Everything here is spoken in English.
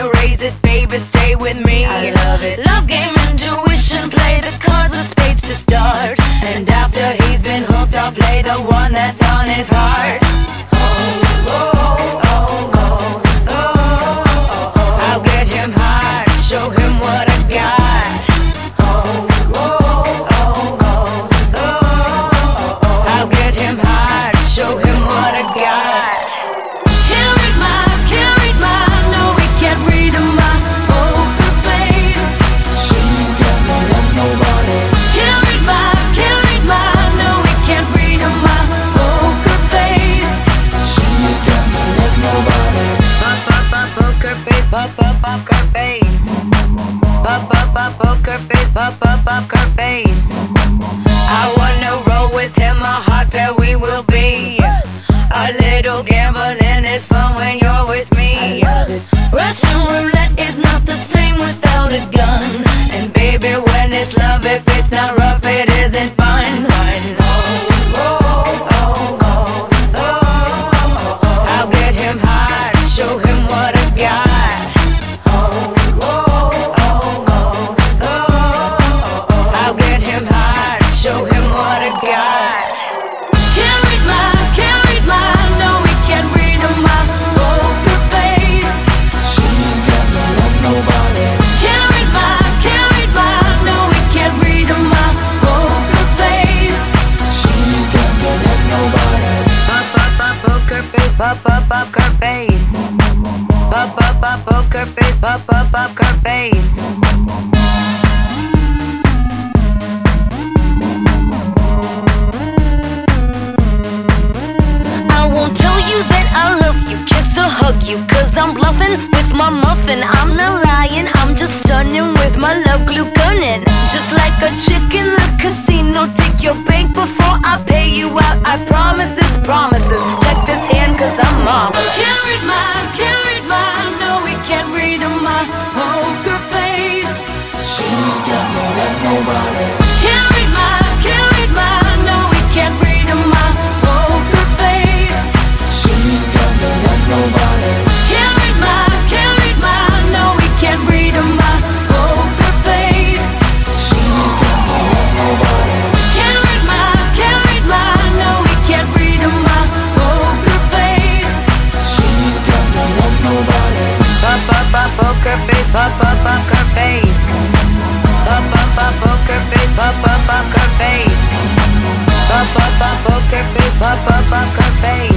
erase it, baby, stay with me. I love it. Love game, intuition, play the cards with spades to start. And after he's been hooked, I'll play the one that's on his heart. I'll get him hard, show him what I got. I'll get him hard, show him what I got. Can't read my, no, we can't read my poker face. She's got me like nobody. Can't read my, no, we can't read my poker face. She's got me like nobody. Poker face, poker face. Poker face, poker face. I wanna roll with him, a hot pair we will be. A little gambling is fun when you're with me. Russian roulette is not the same without a gun. And baby, when it's love, if it's not rough, it isn't fun. I'll get him hard, show him what I got. I'll get him hard, show him what I got. Can't read my, no, we can't read my poker face. She's got me like nobody. Can't read my, no, we can't read my poker face. She's got me like nobody. Poker face, poker face. Poker face, poker face. I won't tell you that I love you, kiss or hug you, cause I'm bluffing with my muffin. I'm not lying, I'm just stunning with my love glue gunning. Just like a chick in the casino, take your bank before I pay you out. I promise this promises. Check this hand cause I'm marvelous. Can't read my, no, we can't read my poker face. She's got me like nobody. Can't read my, no, we can't read my poker face. She's got me like nobody. Can't read my, no, we can't read my poker face. She's got me like nobody. Can't read my, no, we can't read my poker face. She's got me like nobody. Poker face, poker face. Poker face, poker face. Poker face, poker face.